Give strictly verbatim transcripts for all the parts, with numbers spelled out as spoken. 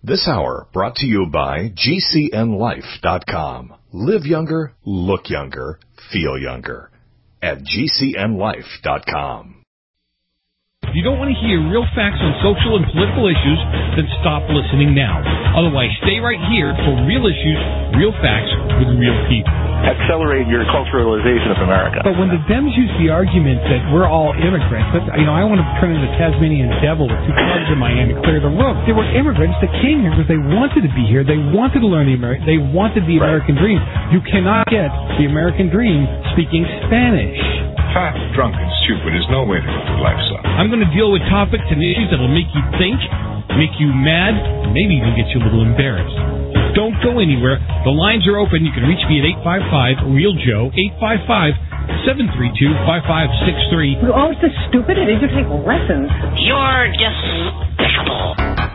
This hour brought to you by G C N life dot com. Live younger, look younger, feel younger at G C N life dot com. If you don't want to hear real facts on social and political issues, then stop listening now. Otherwise, stay right here for real issues, real facts with real people. Accelerate your culturalization of America. But when the Dems use the argument that we're all immigrants, but, you know, I want to turn into Tasmanian devil with two clubs in my hand and clear the room. There were immigrants that came here because they wanted to be here. They wanted to learn the American. They wanted the American dream. You cannot get the American dream speaking Spanish. Fat, drunk, and stupid is no way to go through life, son. I'm going to deal with topics and issues that will make you think, make you mad, and maybe even get you a little embarrassed. Don't go anywhere. The lines are open. You can reach me at eight five five, real Joe, eight five five, seven three two, five five six three. Oh, it's so stupid. It is to take lessons. You're despicable.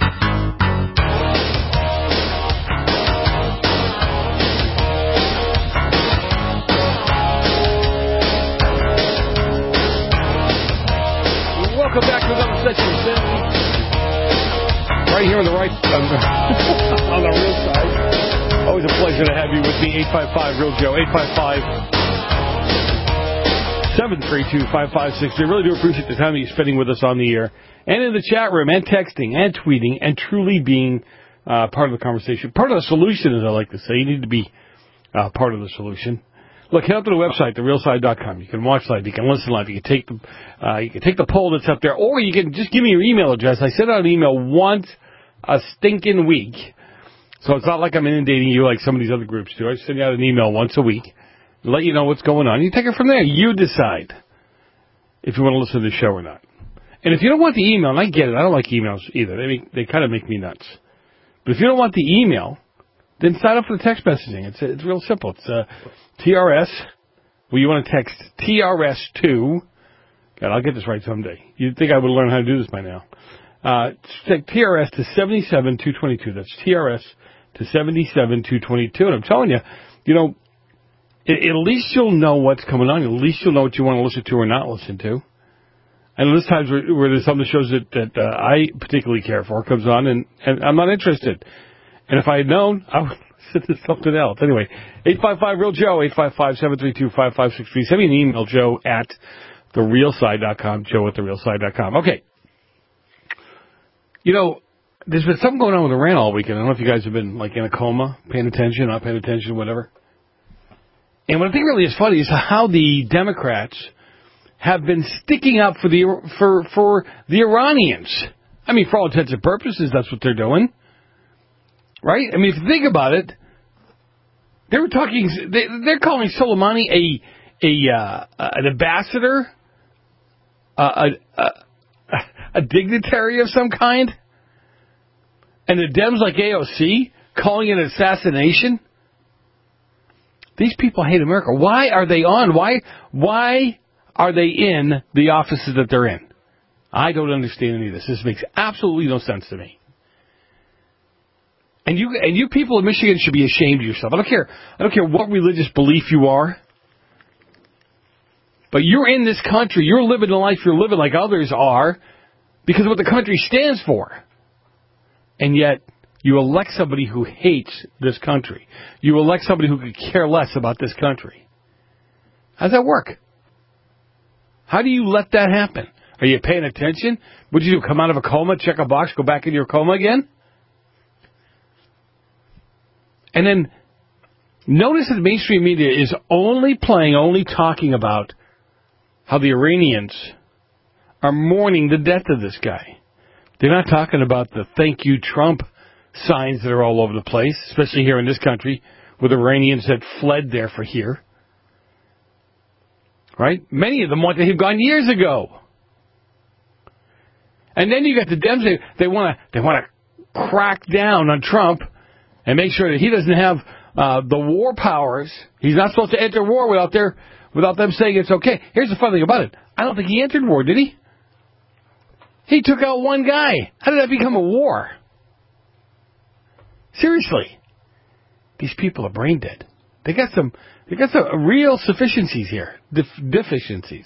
Welcome back to another session of Sanity. Right here on the right, on the, on the real side. Always a pleasure to have you with me. eight five five, real Joe. eight five five, seven three two, five five six three. I really do appreciate the time that you're spending with us on the air and in the chat room and texting and tweeting and truly being uh, part of the conversation. Part of the solution, as I like to say. You need to be uh, part of the solution. Look, head up to the website, the real side dot com. You can watch live. You can listen live. You can take the uh, you can take the poll that's up there, or you can just give me your email address. I send out an email once a stinking week, so it's not like I'm inundating you like some of these other groups do. I send you out an email once a week, let you know what's going on. You take it from there. You decide if you want to listen to the show or not. And if you don't want the email, and I get it, I don't like emails either. They make, they kind of make me nuts. But if you don't want the email, then sign up for the text messaging. It's it's real simple. It's uh, T R S. Well, you want to text T R S two. God, I'll get this right someday. You'd think I would learn how to do this by now. Uh, take T R S to seven seven two two two. That's T R S to seven seven two two two. And I'm telling you, you know, at, at least you'll know what's coming on. At least you'll know what you want to listen to or not listen to. And there's times where, where there's some of the shows that, that uh, I particularly care for comes on, and, and I'm not interested. And if I had known, I would listen to something else. Anyway, eight five five, real Joe, eight five five, seven three two, five five six three. Send me an email, Joe at the real side dot com, Joe at the real side dot com. Okay. You know, there's been something going on with Iran all weekend. I don't know if you guys have been, like, in a coma, paying attention, not paying attention, whatever. And what I think really is funny is how the Democrats have been sticking up for the for for the Iranians. I mean, for all intents and purposes, that's what they're doing. Right? I mean, if you think about it, they were talking, they, they're calling Soleimani a, a, uh, an ambassador, uh, a, a, a dignitary of some kind, and the Dems like A O C calling it an assassination. These people hate America. Why are they on? Why, why are they in the offices that they're in? I don't understand any of this. This makes absolutely no sense to me. And you and you people in Michigan should be ashamed of yourself. I don't care. I don't care what religious belief you are. But you're in this country. You're living the life you're living like others are because of what the country stands for. And yet you elect somebody who hates this country. You elect somebody who could care less about this country. How does that work? How do you let that happen? Are you paying attention? What did you do? Come out of a coma, check a box, go back into your coma again? And then notice that the mainstream media is only playing, only talking about how the Iranians are mourning the death of this guy. They're not talking about the thank you Trump signs that are all over the place, especially here in this country with Iranians that fled there for here. Right? Many of them want to have gone years ago. And then you got the Dems, they, they want to they want to crack down on Trump and make sure that he doesn't have uh, the war powers. He's not supposed to enter war without their, without them saying it's okay. Here's the funny thing about it. I don't think he entered war, did he? He took out one guy. How did that become a war? Seriously. These people are brain dead. They got some, they got some real sufficiencies here. Def- deficiencies.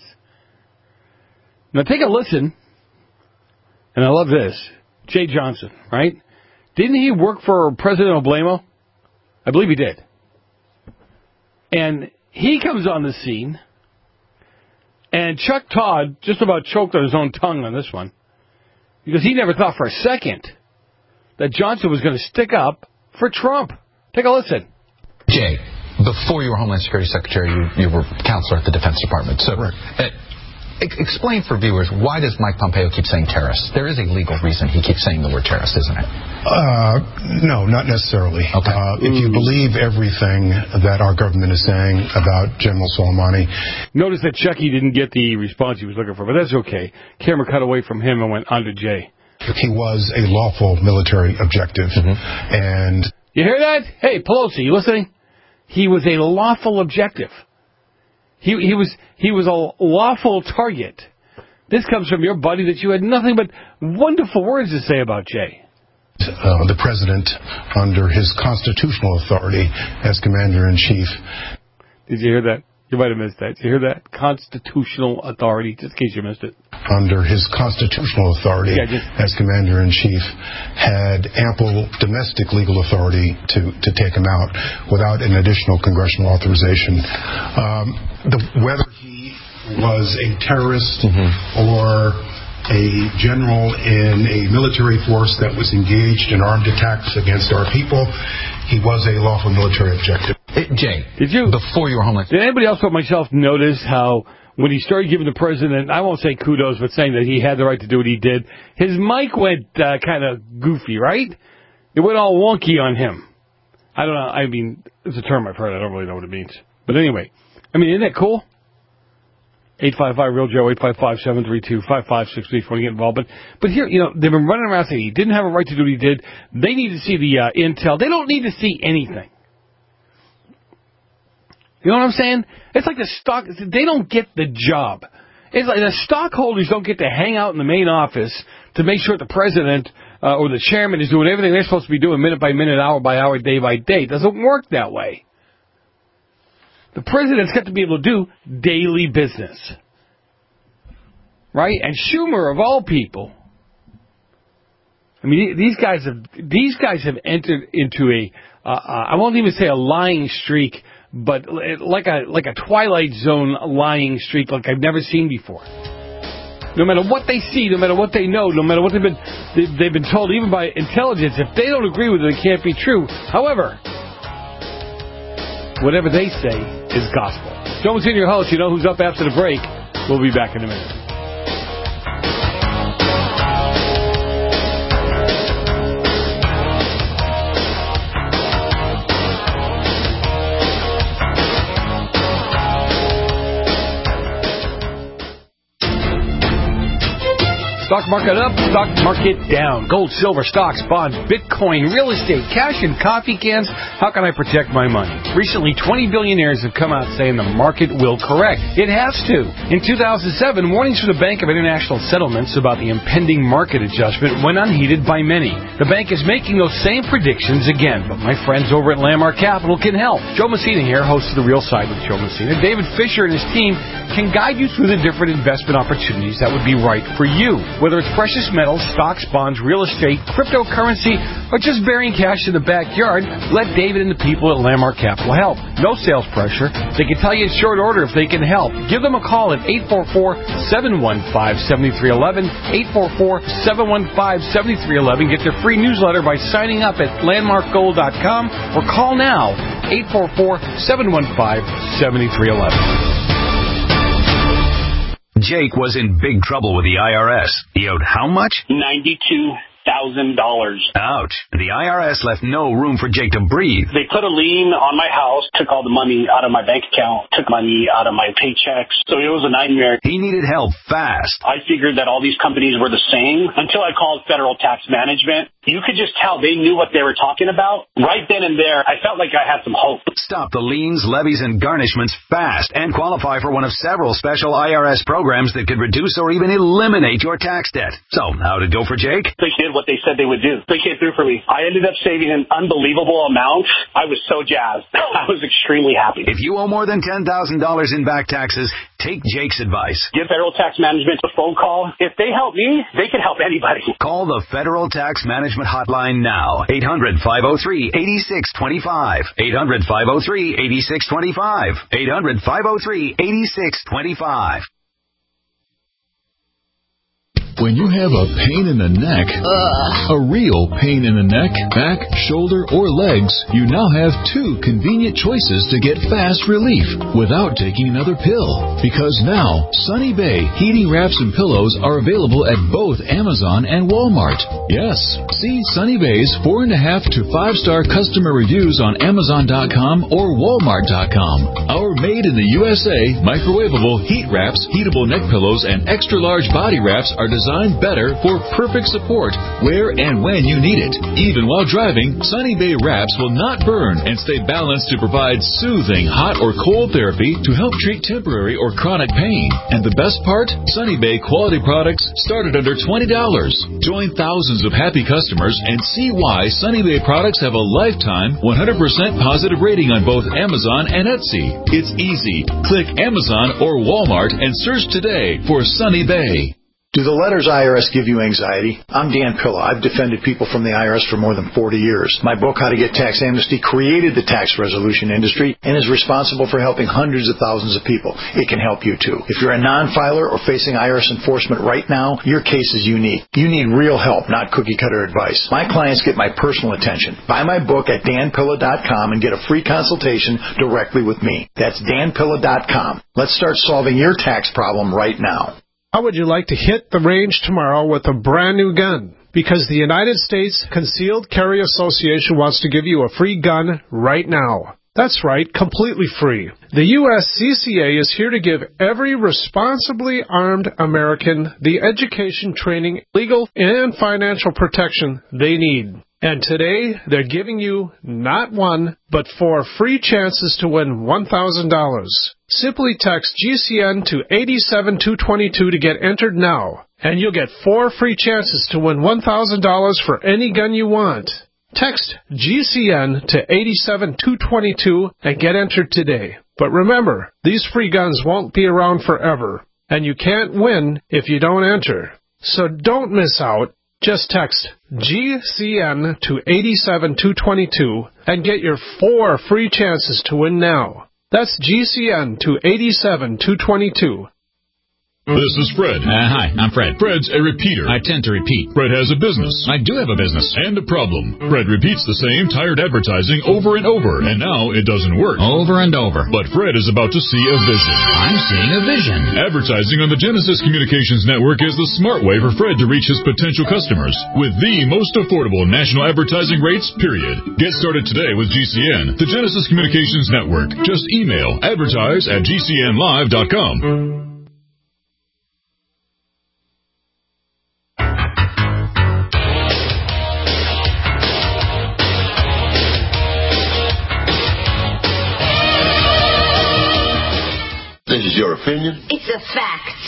Now take a listen. And I love this. Jay Johnson, right? Didn't he work for President Obama? I believe he did. And he comes on the scene, and Chuck Todd just about choked on his own tongue on this one, because he never thought for a second that Johnson was going to stick up for Trump. Take a listen. Jay, before you were Homeland Security Secretary, you, you were counselor at the Defense Department. So right. uh, explain for viewers, why does Mike Pompeo keep saying terrorist? There is a legal reason he keeps saying the word terrorist, isn't it? Uh, no, not necessarily. Okay. Uh, if you believe everything that our government is saying about General Soleimani. Notice that Chucky didn't get the response he was looking for, but that's okay. Camera cut away from him and went on to Jay. He was a lawful military objective. Mm-hmm. And you hear that? Hey, Pelosi, you listening? He was a lawful objective. He he was he was a lawful target. This comes from your buddy that you had nothing but wonderful words to say about, Jay. Uh, the president, under his constitutional authority as commander-in-chief. Did you hear that? You might have missed that. Did you hear that? Constitutional authority, just in case you missed it. Under his constitutional authority yeah, just... as commander-in-chief, had ample domestic legal authority to, to take him out without an additional congressional authorization. Um, the, whether he was a terrorist mm-hmm. or a general in a military force that was engaged in armed attacks against our people, he was a lawful military objective. Hey, Jay, did you before you were Homeland? Did anybody else but myself notice how when he started giving the president, I won't say kudos, but saying that he had the right to do what he did, his mic went uh, kind of goofy, right? It went all wonky on him. I don't know. I mean, it's a term I've heard. I don't really know what it means. But anyway, I mean, isn't that cool? eight five five real Joe, eight five five, seven three two, five five six three if you want to get involved. But, but here, you know, they've been running around saying he didn't have a right to do what he did. They need to see the uh, intel. They don't need to see anything. You know what I'm saying? It's like the stock, they don't get the job. It's like the stockholders don't get to hang out in the main office to make sure the president uh, or the chairman is doing everything they're supposed to be doing minute by minute, hour by hour, day by day. It doesn't work that way. The president's got to be able to do daily business. Right? And Schumer, of all people, I mean, these guys have these guys have entered into a, uh, I won't even say a lying streak, but like a like a Twilight Zone lying streak like I've never seen before. No matter what they see, no matter what they know, no matter what they've been they've been told, even by intelligence, if they don't agree with it, it can't be true. However, whatever they say is gospel. Joe Messina, your host. You know who's up after the break. We'll be back in a minute. Stock market up, stock market down. Gold, silver, stocks, bonds, Bitcoin, real estate, cash, and coffee cans. How can I protect my money? Recently, twenty billionaires have come out saying the market will correct. It has to. In two thousand seven, warnings from the Bank of International Settlements about the impending market adjustment went unheeded by many. The bank is making those same predictions again, but my friends over at Landmark Capital can help. Joe Messina here, host of The Real Side with Joe Messina. David Fisher and his team can guide you through the different investment opportunities that would be right for you. Whether it's precious metals, stocks, bonds, real estate, cryptocurrency, or just burying cash in the backyard, let David and the people at Landmark Capital help. No sales pressure. They can tell you in short order if they can help. Give them a call at eight four four, seven one five, seven three one one, eight four four, seven one five, seven three one one. Get their free newsletter by signing up at landmark gold dot com or call now, eight four four, seven one five, seven three one one. Jake was in big trouble with the I R S. He owed how much? ninety-two thousand dollars. Ouch. The I R S left no room for Jake to breathe. They put a lien on my house, took all the money out of my bank account, took money out of my paychecks. So it was a nightmare. He needed help fast. I figured that all these companies were the same until I called Federal Tax Management. You could just tell they knew what they were talking about. Right then and there, I felt like I had some hope. Stop the liens, levies, and garnishments fast and qualify for one of several special I R S programs that could reduce or even eliminate your tax debt. So, how'd it go for Jake? They did what they said they would do. They came through for me. I ended up saving an unbelievable amount. I was so jazzed. I was extremely happy. If you owe more than ten thousand dollars in back taxes, take Jake's advice. Give Federal Tax Management a phone call. If they help me, they can help anybody. Call the Federal Tax Management Management hotline now. eight hundred, five oh three, eight six two five. eight hundred, five oh three, eight six two five. eight hundred, five oh three, eight six two five. When you have a pain in the neck, Ugh. a real pain in the neck, back, shoulder, or legs, you now have two convenient choices to get fast relief without taking another pill. Because now, Sunny Bay heating wraps and pillows are available at both Amazon and Walmart. Yes, see Sunny Bay's four and a half to five star customer reviews on Amazon dot com or Walmart dot com. Our made in the U S A microwavable heat wraps, heatable neck pillows, and extra large body wraps are designed Designed better for perfect support where and when you need it. Even while driving, Sunny Bay wraps will not burn and stay balanced to provide soothing hot or cold therapy to help treat temporary or chronic pain. And the best part? Sunny Bay quality products start at under twenty dollars. Join thousands of happy customers and see why Sunny Bay products have a lifetime one hundred percent positive rating on both Amazon and Etsy. It's easy. Click Amazon or Walmart and search today for Sunny Bay. Do the letters I R S give you anxiety? I'm Dan Pilla. I've defended people from the I R S for more than forty years. My book, How to Get Tax Amnesty, created the tax resolution industry and is responsible for helping hundreds of thousands of people. It can help you, too. If you're a non-filer or facing I R S enforcement right now, your case is unique. You need real help, not cookie-cutter advice. My clients get my personal attention. Buy my book at dan pilla dot com and get a free consultation directly with me. That's dan pilla dot com. Let's start solving your tax problem right now. How would you like to hit the range tomorrow with a brand new gun? Because the United States Concealed Carry Association wants to give you a free gun right now. That's right, completely free. The U S C C A is here to give every responsibly armed American the education, training, legal, and financial protection they need. And today, they're giving you not one, but four free chances to win one thousand dollars. Simply text G C N to eight seven two two two to get entered now, and you'll get four free chances to win one thousand dollars for any gun you want. Text G C N to eight seven two two two and get entered today. But remember, these free guns won't be around forever, and you can't win if you don't enter. So don't miss out. Just text G C N to eight seven two two two and get your four free chances to win now. That's G C N to eight seven two two two. This is Fred. Uh, hi, I'm Fred. Fred's a repeater. I tend to repeat. Fred has a business. I do have a business. And a problem. Fred repeats the same tired advertising over and over, and now it doesn't work. Over and over. But Fred is about to see a vision. I'm seeing a vision. Advertising on the Genesis Communications Network is the smart way for Fred to reach his potential customers with the most affordable national advertising rates, period. Get started today with G C N, the Genesis Communications Network. Just email advertise at g c n live dot com. This is your opinion? It's a fact.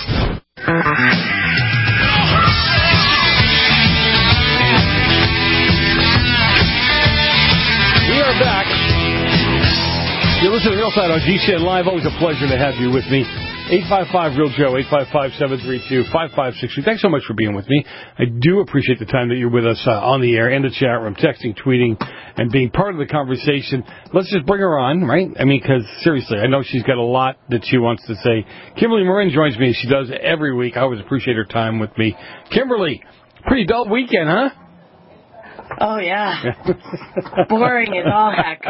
We are back. You're listening to Real Side on G C N Live. Always a pleasure to have you with me. eight five five Real Joe, eight five five, seven three two, five five six two. Thanks so much for being with me. I do appreciate the time that you're with us uh, on the air, in the chat room, texting, tweeting, and being part of the conversation. Let's just bring her on, right? I mean, because seriously, I know she's got a lot that she wants to say. Kimberly Marin joins me. She does every week. I always appreciate her time with me. Kimberly, pretty dull weekend, huh? Oh, yeah. Boring as all heck.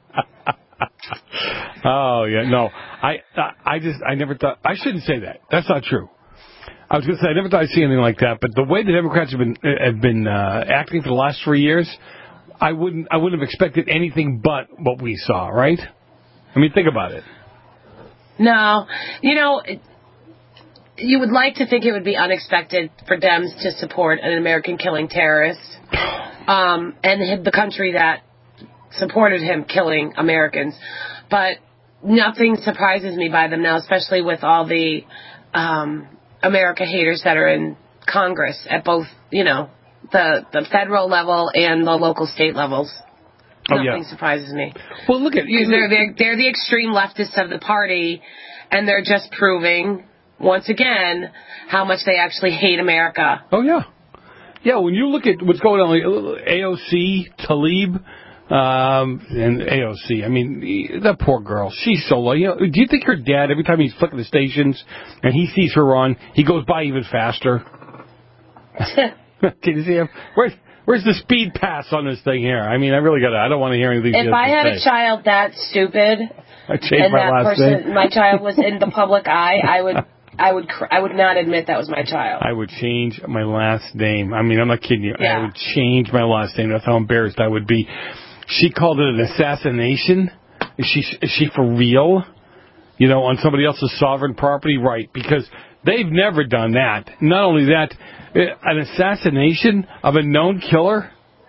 Oh, yeah, no. I I just, I never thought, I shouldn't say that. That's not true. I was going to say, I never thought I'd see anything like that, but the way the Democrats have been have been uh, acting for the last three years, I wouldn't I wouldn't have expected anything but what we saw, right? I mean, think about it. No. You know, you would like to think it would be unexpected for Dems to support an American killing terrorist um, and the country that supported him killing Americans. But nothing surprises me by them now, especially with all the um, America haters that are in Congress at both, you know, the, the federal level and the local state levels. Oh, Nothing yeah. surprises me. Well, look at you. They're, they're, they're the extreme leftists of the party, and they're just proving, once again, how much they actually hate America. Oh, yeah. Yeah, when you look at what's going on, like A O C, Tlaib, um, and A O C, I mean, that poor girl, she's so low. You know, do you think her dad, every time he's flicking the stations and he sees her on, he goes by even faster? Can you see him? Where's, where's the speed pass on this thing here? I mean, I really got to, I don't want to hear anything. If I had a child that stupid, I changed and my that last person, name. my child was in the public eye, I would, I would, cr- I would not admit that was my child. I would change my last name. I mean, I'm not kidding you. Yeah. I would change my last name. That's how embarrassed I would be. She called it an assassination. Is she, is she for real? You know, on somebody else's sovereign property? Right, because they've never done that. Not only that, an assassination of a known killer?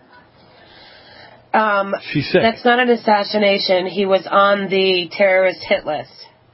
Um, She's sick. That's not an assassination. He was on the terrorist hit list.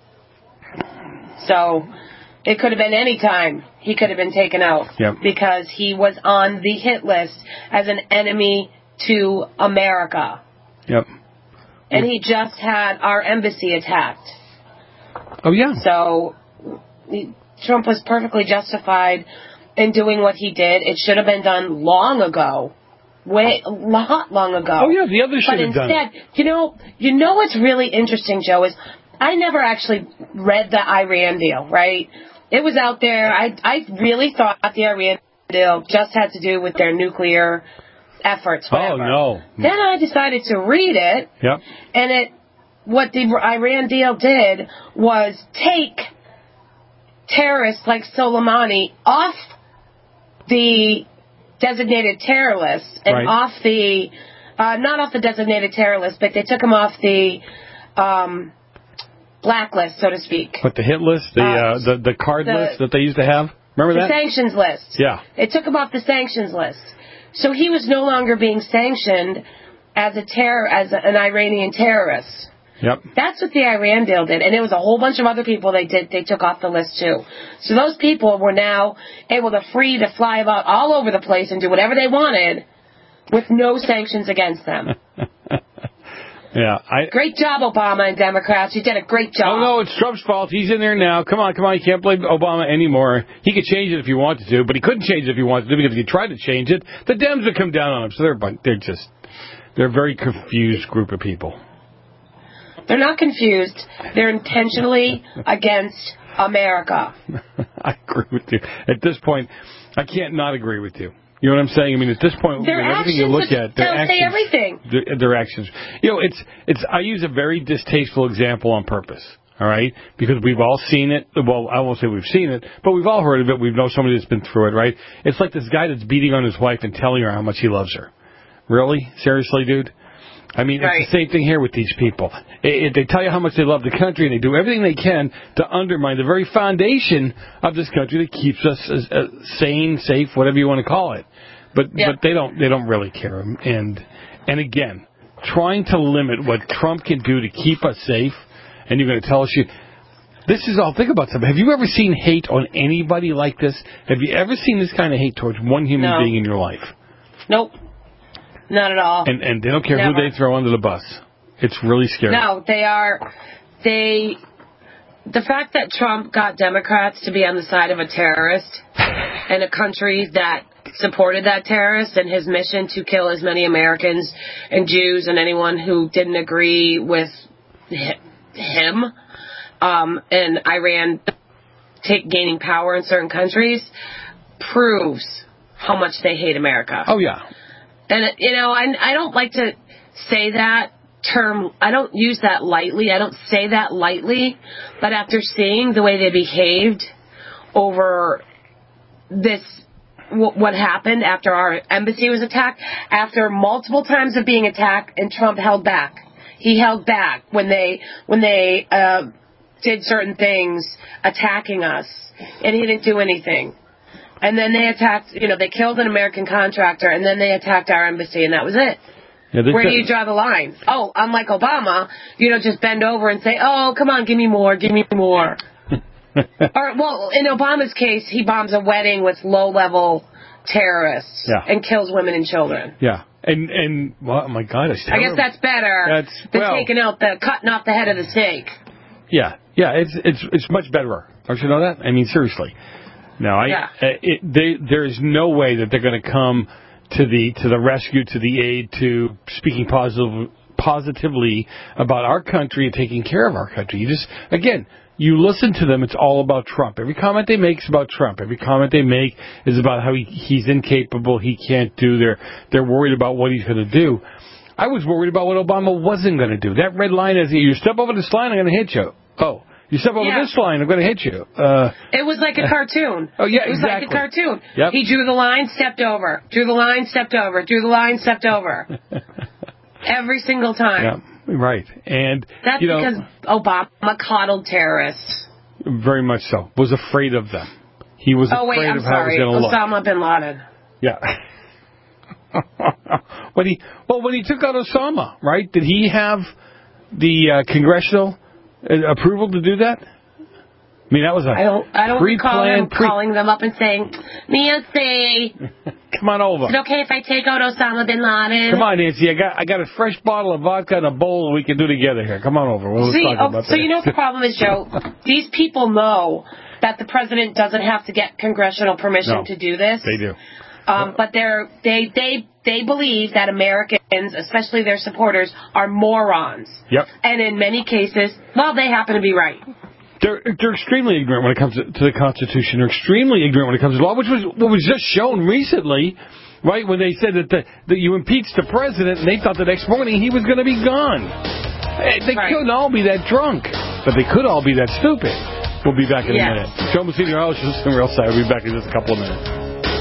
So it could have been any time he could have been taken out. Yep. Because he was on the hit list as an enemy to America. Yep. And he just had our embassy attacked. Oh, yeah. So he, Trump was perfectly justified in doing what he did. It should have been done long ago. Way, lot long ago. Oh, yeah, the others should but have done instead, it. you know, you know what's really interesting, Joe, is I never actually read the Iran deal, right? It was out there. I I really thought the Iran deal just had to do with their nuclear efforts, whatever. Oh, no. Then I decided to read it, Yep. and it what the Iran deal did was take terrorists like Soleimani off the designated terror list and Right. off the, uh, not off the designated terror list, but they took him off the um, blacklist, so to speak. But the hit list, the uh, uh, the, the card the, list that they used to have? Remember the that? The sanctions list. Yeah. They took him off the sanctions list. So he was no longer being sanctioned as a terror, as a, an Iranian terrorist. Yep. That's what the Iran deal did, and it was a whole bunch of other people they did. They took off the list too. So those people were now able to free to fly about all over the place and do whatever they wanted, with no sanctions against them. Yeah. I, great job, Obama and Democrats. You did a great job. Oh no, it's Trump's fault. He's in there now. Come on, come on. You can't blame Obama anymore. He could change it if he wanted to, but he couldn't change it if he wanted to, because if he tried to change it, the Dems would come down on him. So they're they're just they're a very confused group of people. They're not confused. They're intentionally against America. I agree with you. At this point, I can't not agree with you. You know what I'm saying? I mean, at this point, their I mean, everything you look at, their they'll actions, say everything. Their, their actions. You know, it's it's. I use a very distasteful example on purpose. All right, because we've all seen it. Well, I won't say we've seen it, but we've all heard of it. We know somebody that's been through it. Right? It's like this guy that's beating on his wife and telling her how much he loves her. Really? Seriously, dude? I mean, right. It's the same thing here with these people. It, it, they tell you how much they love the country, and they do everything they can to undermine the very foundation of this country that keeps us as, uh, sane, safe, whatever you want to call it. But yep. but they don't they don't really care. And and again, trying to limit what Trump can do to keep us safe, and you're going to tell us you. This is all. Think about something. Have you ever seen hate on anybody like this? Have you ever seen this kind of hate towards one human no. being in your life? Nope. Not at all. And and they don't care Never. who they throw under the bus. It's really scary. No, they are. They. The fact that Trump got Democrats to be on the side of a terrorist in a country that supported that terrorist and his mission to kill as many Americans and Jews and anyone who didn't agree with him, um, and Iran take gaining power in certain countries, proves how much they hate America. Oh, yeah. And, you know, I, I don't like to say that term. I don't use that lightly. I don't say that lightly. But after seeing the way they behaved over this, w- what happened after our embassy was attacked, after multiple times of being attacked, and Trump held back. He held back when they when they uh, did certain things attacking us, and he didn't do anything. And then they attacked, you know, they killed an American contractor, and then they attacked our embassy, and that was it. Yeah, Where do you draw the line? Oh, unlike Obama, you know, just bend over and say, oh, come on, give me more, give me more. Or, well, in Obama's case, he bombs a wedding with low-level terrorists yeah. and kills women and children. Yeah. And, and well, oh, my God, that's I guess that's better that's, than well, taking out the, cutting off the head of the snake. Yeah. Yeah, it's, it's, it's much better. Don't you know that? I mean, seriously. No, I. Yeah. Uh, it, they, there is no way that they're going to come to the to the rescue, to the aid, to speaking positive, positively about our country and taking care of our country. You just, again, you listen to them, it's all about Trump. Every comment they make is about Trump. Every comment they make is about how he, he's incapable, he can't do. They're, they're worried about what he's going to do. I was worried about what Obama wasn't going to do. That red line is, you step over this line, I'm going to hit you. Oh. You step over yeah. this line, I'm going to hit you. Uh, it was like a cartoon. Oh, yeah, It was exactly. like a cartoon. Yep. He drew the line, stepped over. Drew the line, stepped over. Drew the line, stepped over. Every single time. Yeah, right. And That's you know, because Obama coddled terrorists. Very much so. Was afraid of them. He was oh, wait, afraid I'm of how sorry. it was going to look. Osama bin Laden. Yeah. when he well, when he took out Osama, right? Did he have the uh, congressional approval to do that? I mean, that was a I don't, I don't recall him pre- calling them up and saying, Nancy, come on over. Is it okay if I take out Osama bin Laden? Come on, Nancy. I got I got a fresh bottle of vodka and a bowl we can do together here. Come on over. We'll See, talk oh, about so that. you know what the problem is, Joe? These people know that the president doesn't have to get congressional permission No, to do this. They do. Um, but they're, they they they believe that Americans, especially their supporters, are morons. Yep. And in many cases, well, they happen to be right. They're they're extremely ignorant when it comes to, to the Constitution. They're extremely ignorant when it comes to law, which was what was just shown recently, right? When they said that the, that you impeached the president, and they thought the next morning he was going to be gone. They right. couldn't all be that drunk, but they could all be that stupid. We'll be back in yes. a minute. Joe Messina, your host, is on the Real Side. We'll be back in just a couple of minutes.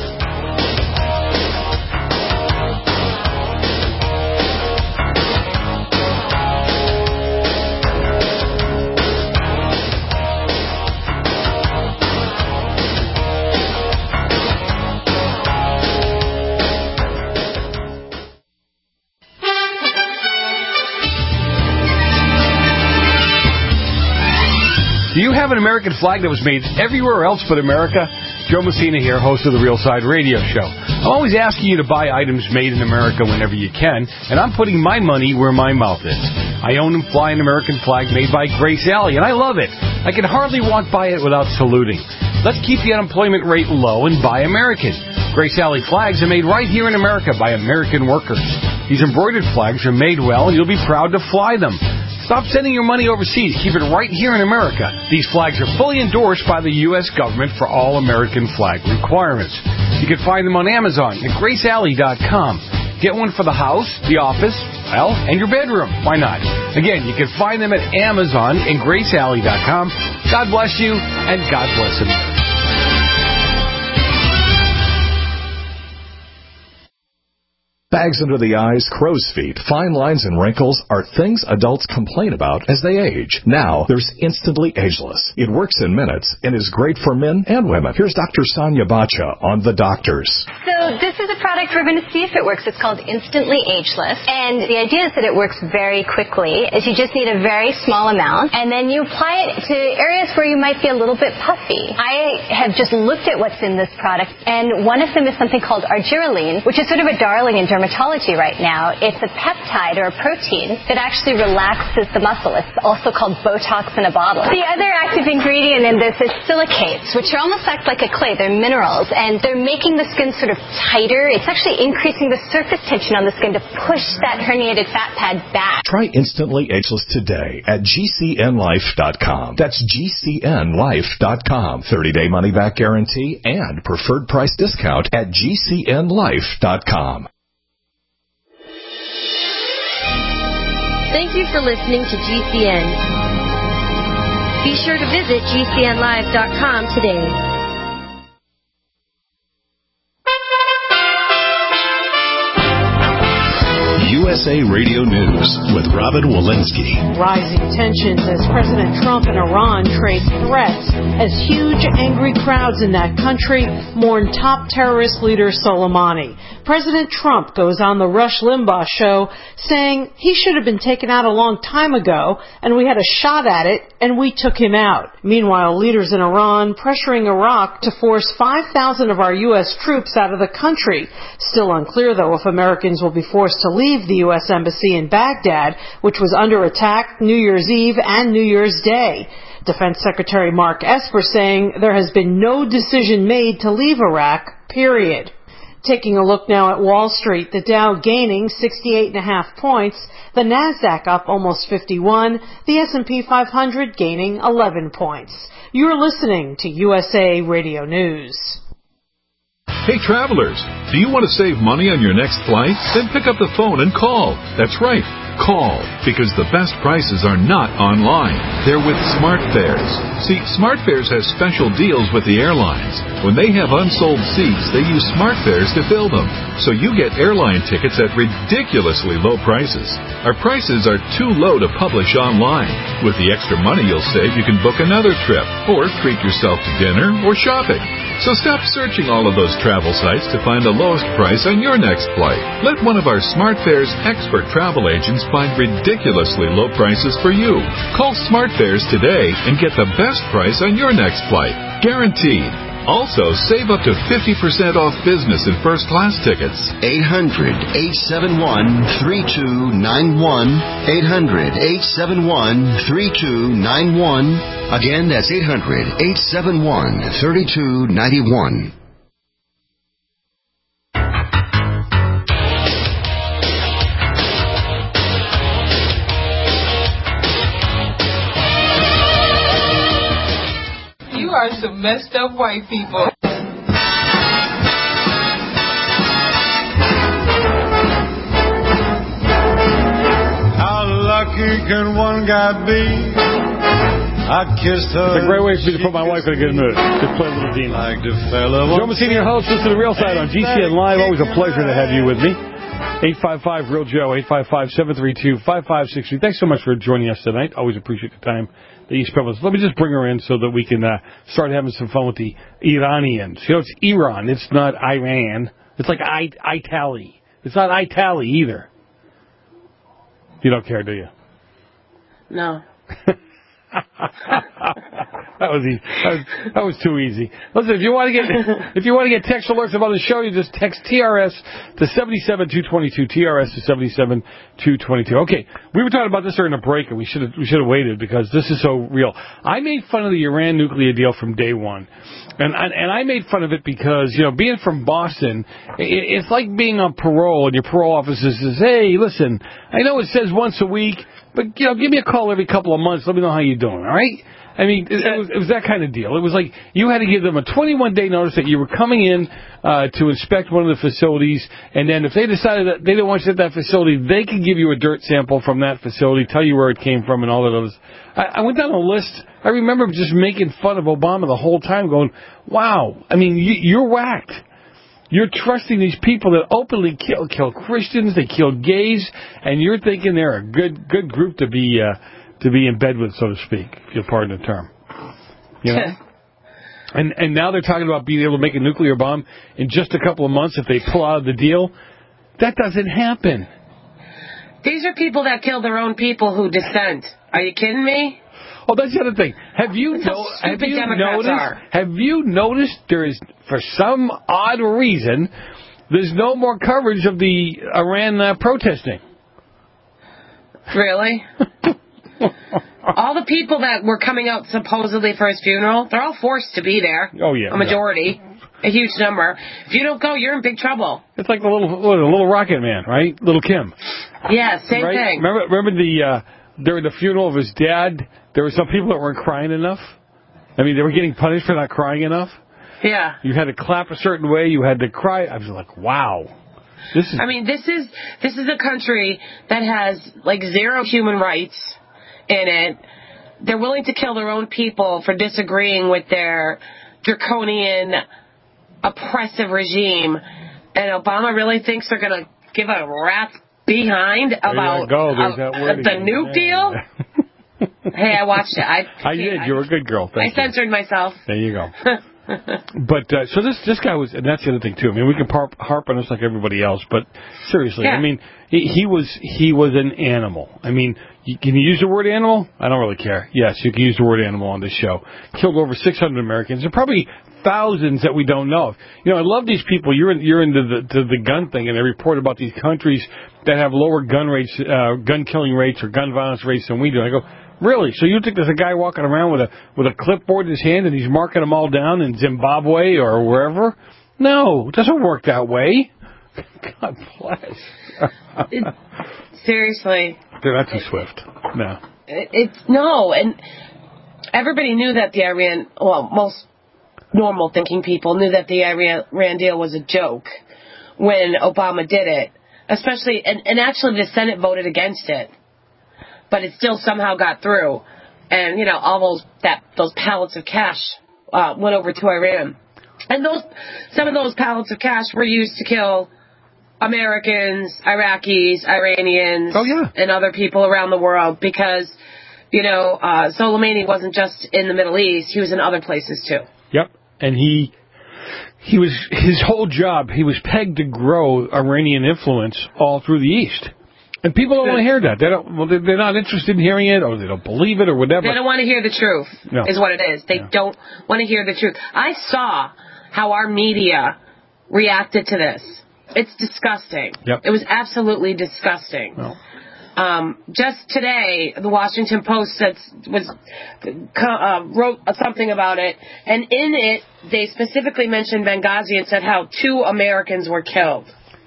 Do you have an American flag that was made everywhere else but America? Joe Messina here, host of the Real Side Radio Show. I'm always asking you to buy items made in America whenever you can, and I'm putting my money where my mouth is. I own and fly an American flag made by Grace Alley, and I love it. I can hardly walk by it without saluting. Let's keep the unemployment rate low and buy American. Grace Alley flags are made right here in America by American workers. These embroidered flags are made well, and you'll be proud to fly them. Stop sending your money overseas. Keep it right here in America. These flags are fully endorsed by the U S government for all American flag requirements. You can find them on Amazon at grace alley dot com. Get one for the house, the office, well, and your bedroom. Why not? Again, you can find them at Amazon and grace alley dot com. God bless you, and God bless America. Bags under the eyes, crow's feet, fine lines, and wrinkles are things adults complain about as they age. Now, there's Instantly Ageless. It works in minutes and is great for men and women. Here's Doctor Sonia Bacha on The Doctors. So this is a product we're going to see if it works. It's called Instantly Ageless. And the idea is that it works very quickly. Is you just need a very small amount, and then you apply it to areas where you might be a little bit puffy. I have just looked at what's in this product, and one of them is something called argireline, which is sort of a darling in dermatology right now. It's a peptide or a protein that actually relaxes the muscle. It's also called Botox in a bottle. The other active ingredient in this is silicates, which are almost act like a clay. They're minerals, and they're making the skin sort of tighter. It's actually increasing the surface tension on the skin to push that herniated fat pad back. Try Instantly Ageless today at G C N life dot com. That's G C N life dot com. thirty-day money-back guarantee and preferred price discount at G C N life dot com. Thank you for listening to G C N. Be sure to visit G C N live dot com today. U S A Radio News with Robin Walensky. Rising tensions as President Trump and Iran trade threats as huge angry crowds in that country mourn top terrorist leader Soleimani. President Trump goes on the Rush Limbaugh show saying he should have been taken out a long time ago and we had a shot at it and we took him out. Meanwhile, leaders in Iran pressuring Iraq to force five thousand of our U S troops out of the country. Still unclear, though, if Americans will be forced to leave the U S Embassy in Baghdad, which was under attack New Year's Eve and New Year's Day. Defense Secretary Mark Esper saying there has been no decision made to leave Iraq, period. Taking a look now at Wall Street, the Dow gaining sixty-eight point five points, the Nasdaq up almost fifty-one, the S and P five hundred gaining eleven points. You're listening to U S A Radio News. Hey travelers, do you want to save money on your next flight? Then pick up the phone and call. That's right, call, because the best prices are not online. They're with SmartFares. See, SmartFares has special deals with the airlines. When they have unsold seats, they use SmartFares to fill them. So you get airline tickets at ridiculously low prices. Our prices are too low to publish online. With the extra money you'll save, you can book another trip, or treat yourself to dinner or shopping. So stop searching all of those travel sites to find the lowest price on your next flight. Let one of our SmartFares expert travel agents find ridiculously low prices for you. Call SmartFares today and get the best price on your next flight. Guaranteed. Also, save up to fifty percent off business and first class tickets. eight hundred, eight seven one, three two nine one. eight hundred, eight seven one, three two nine one. Again, that's eight hundred, eight seven one, three two nine one. You are some messed up white people. How lucky can one guy be? I kissed her. It's a great way for me to put my wife in a good mood. Just play a little Dino. Like the fella Joe Messina, your host. Listen to The Real Side on G C N Live. Always a pleasure to have you with me. eight five five, real Joe, eight five five, seven three two, five five six three. Thanks so much for joining us tonight. Always appreciate the time that you spent with us. Let me just bring her in so that we can uh, start having some fun with the Iranians. You know, it's Iran. It's not Iran. It's like I Itali. It's not Itali either. You don't care, do you? No. that was easy. That was, that was too easy. Listen, if you want to get if you want to get text alerts about the show, you just text T R S to seven seven two two two. T R S to seven seven two two two. Okay, we were talking about this during a break, and we should have we should have waited because this is so real. I made fun of the Iran nuclear deal from day one, and and, and I made fun of it because you know being from Boston, it, it's like being on parole, and your parole officer says, "Hey, listen, I know it says once a week." But, you know, give me a call every couple of months. Let me know how you're doing, all right? I mean, it, it, was, it was that kind of deal. It was like you had to give them a twenty-one day notice that you were coming in uh, to inspect one of the facilities, and then if they decided that they didn't want you at that facility, they could give you a dirt sample from that facility, tell you where it came from, and all that others. I, I went down a list. I remember just making fun of Obama the whole time, going, wow, I mean, you, you're whacked. You're trusting these people that openly kill kill Christians, they kill gays, and you're thinking they're a good good group to be uh, to be in bed with, so to speak, if you'll pardon the term. You know? and and now they're talking about being able to make a nuclear bomb in just a couple of months if they pull out of the deal. That doesn't happen. These are people that kill their own people who dissent. Are you kidding me? Oh, that's the other thing. Have you, no, have you noticed? Are. Have you noticed there is, for some odd reason, there's no more coverage of the Iran uh, protesting? Really? All the people that were coming out supposedly for his funeral, they're all forced to be there. Oh yeah, a majority, yeah. A huge number. If you don't go, you're in big trouble. It's like the little, little, little Rocket Man, right? Little Kim. Yeah, same right? thing. Remember, remember the uh, during the funeral of his dad. There were some people that weren't crying enough. I mean, they were getting punished for not crying enough. Yeah. You had to clap a certain way. You had to cry. I was like, wow. This is. I mean, this is this is a country that has like zero human rights in it. They're willing to kill their own people for disagreeing with their draconian, oppressive regime. And Obama really thinks they're going to give a rat's behind about go. There's uh, that word the again. nuke deal? Hey, I watched it. I, I did. You were a good girl. Thank I you. censored myself. There you go. But uh, so this this guy was, and that's the other thing too. I mean, we can harp, harp on us like everybody else, but seriously, yeah. I mean, he, he was he was an animal. I mean, you, can you use the word animal? I don't really care. Yes, you can use the word animal on this show. Killed over six hundred Americans, and probably thousands that we don't know of. You know, I love these people. You're in, you're into the to the gun thing, and they report about these countries that have lower gun rates, uh, gun killing rates, or gun violence rates than we do. I go, Really? So you think there's a guy walking around with a with a clipboard in his hand and he's marking them all down in Zimbabwe or wherever? No, it doesn't work that way. God bless. it, seriously. They're not too swift. No. It, it's no, and everybody knew that the Iran, well, most normal thinking people knew that the Iran, Iran deal was a joke when Obama did it. Especially, and, and actually the Senate voted against it. But it still somehow got through. And, you know, all those, that, those pallets of cash uh, went over to Iran. And those, some of those pallets of cash were used to kill Americans, Iraqis, Iranians, oh, yeah. and other people around the world because, you know, uh, Soleimani wasn't just in the Middle East, he was in other places too. Yep. And he he was his whole job, he was pegged to grow Iranian influence all through the East. And people don't want to hear that. They don't. Well, they're not interested in hearing it, or they don't believe it, or whatever. They don't want to hear the truth, no. is what it is. They yeah. don't want to hear the truth. I saw how our media reacted to this. It's disgusting. Yep. It was absolutely disgusting. No. Um, just today, the Washington Post said, was uh, wrote something about it, and in it, they specifically mentioned Benghazi and said how two Americans were killed.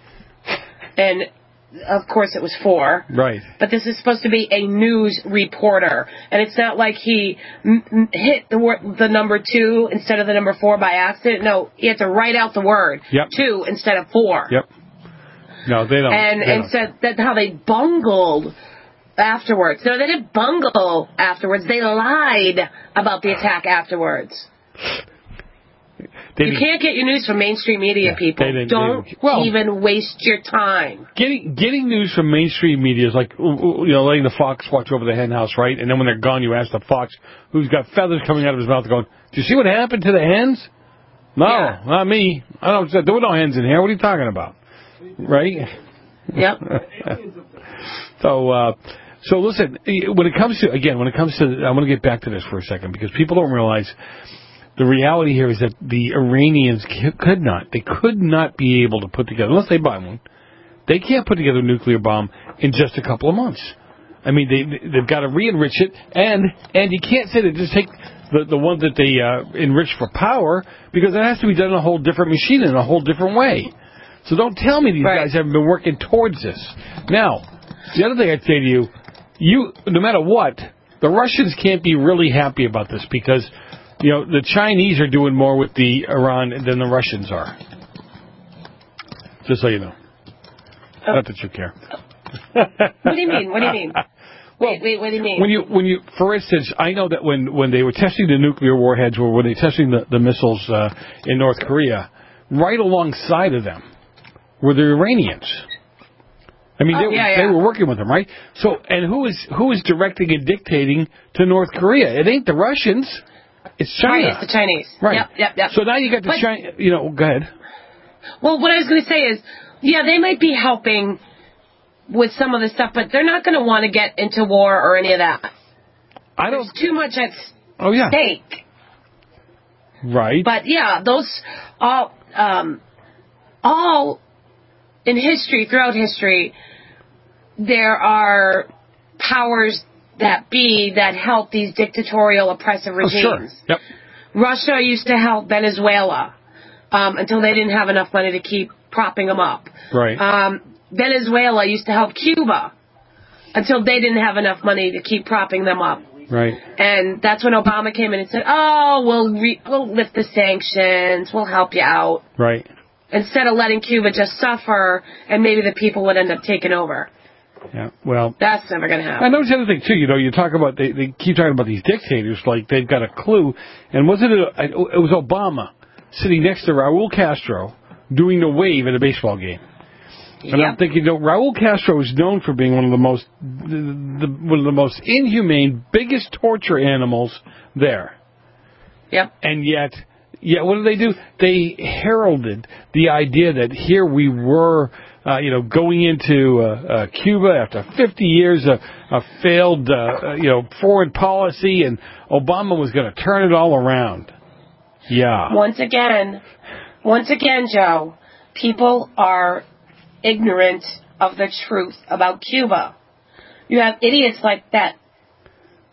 And of course, it was four. Right. But this is supposed to be a news reporter, and it's not like he m- m- hit the wor- the number two instead of the number four by accident. No, he had to write out the word yep. two instead of four. Yep. No, they don't. And they and don't. said that how they bungled afterwards. No, they didn't bungle afterwards. They lied about the attack afterwards. They you can't get your news from mainstream media, yeah, people. They didn't, Don't they didn't. Well, even waste your time. Getting getting news from mainstream media is like, you know, letting the fox watch over the hen house, right? And then when they're gone, you ask the fox, who's got feathers coming out of his mouth, going, "Do you see what happened to the hens?" No, yeah. not me. I don't. There were no hens in here. What are you talking about? Right? Yep. so, uh, so listen. When it comes to again, when it comes to, I want to get back to this for a second because people don't realize. The reality here is that the Iranians could not, they could not be able to put together, unless they buy one, they can't put together a nuclear bomb in just a couple of months. I mean, they, they've got to re-enrich it, and and you can't say they just take the, the one that they uh, enrich for power, because it has to be done in a whole different machine, in a whole different way. So don't tell me these right. guys haven't been working towards this. Now, the other thing I'd say to you, you, no matter what, the Russians can't be really happy about this, because you know, the Chinese are doing more with the Iran than the Russians are. Just so you know. Oh. Not that you care. What do you mean? What do you mean? Well, wait, wait, what do you mean? When you, when you, for instance, I know that when, when they were testing the nuclear warheads, or when they were testing the, the missiles uh, in North Korea, right alongside of them were the Iranians. I mean, oh, they, yeah, they yeah. were working with them, right? So, and who is who is directing and dictating to North Korea? It ain't the Russians. It's China. Right, it's the Chinese. Right. Yep, yep, yep. So now you got the China, you know, go ahead. Well, what I was going to say is, yeah, they might be helping with some of the stuff, but they're not going to want to get into war or any of that. I don't. There's too much at oh, yeah. stake. Right. But yeah, those all, um, all in history, throughout history, there are powers that be that help these dictatorial, oppressive regimes. Oh, sure. Yep. Russia used to help Venezuela um, until they didn't have enough money to keep propping them up. Right. Um, Venezuela used to help Cuba until they didn't have enough money to keep propping them up. Right. And that's when Obama came in and said, "Oh, we'll re- we'll lift the sanctions, we'll help you out." Right. Instead of letting Cuba just suffer, and maybe the people would end up taking over. Yeah, well... That's never going to happen. I know the other thing, too. You know, you talk about... They, they keep talking about these dictators like they've got a clue. And wasn't it... A, it was Obama sitting next to Raul Castro doing the wave at a baseball game. And yep. I'm thinking, you know, Raul Castro is known for being one of the most... The, the, one of the most inhumane, biggest torture animals there. Yep. And yet... Yeah, what did they do? They heralded the idea that here we were... Uh, you know, going into uh, uh, Cuba after fifty years of, of failed, uh, you know, foreign policy, and Obama was going to turn it all around. Yeah. Once again, once again, Joe, people are ignorant of the truth about Cuba. You have idiots like that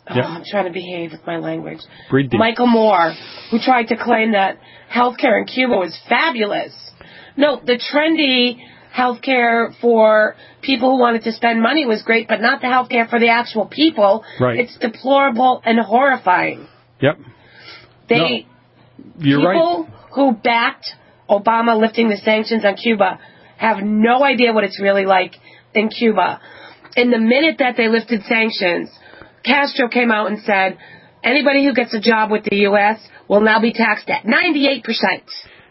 Yep. Oh, I'm trying to behave with my language. Breathe deep. Michael Moore, who tried to claim that healthcare in Cuba was fabulous. No, the trendy healthcare for people who wanted to spend money was great, but not the healthcare for the actual people. Right. It's deplorable and horrifying. Yep. They no, you're people right. who backed Obama lifting the sanctions on Cuba have no idea what it's really like in Cuba. In the minute that they lifted sanctions, Castro came out and said, anybody who gets a job with the U S will now be taxed at ninety-eight percent.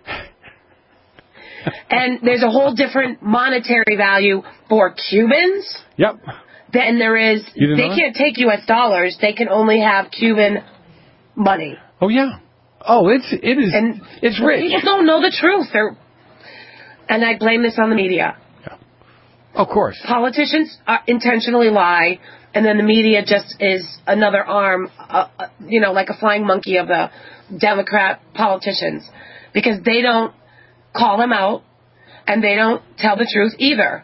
And there's a whole different monetary value for Cubans. Yep. Than there is. They can't take U S dollars. They can only have Cuban money. Oh, yeah. Oh, it's, it is, and it's rich. People don't know the truth. They're, and I blame this on the media. Yeah. Of course. Politicians uh, intentionally lie, and then the media just is another arm, uh, uh, you know, like a flying monkey of the Democrat politicians, because they don't call them out, and they don't tell the truth either.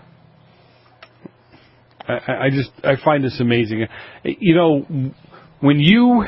I, I just, I find this amazing. You know, when you,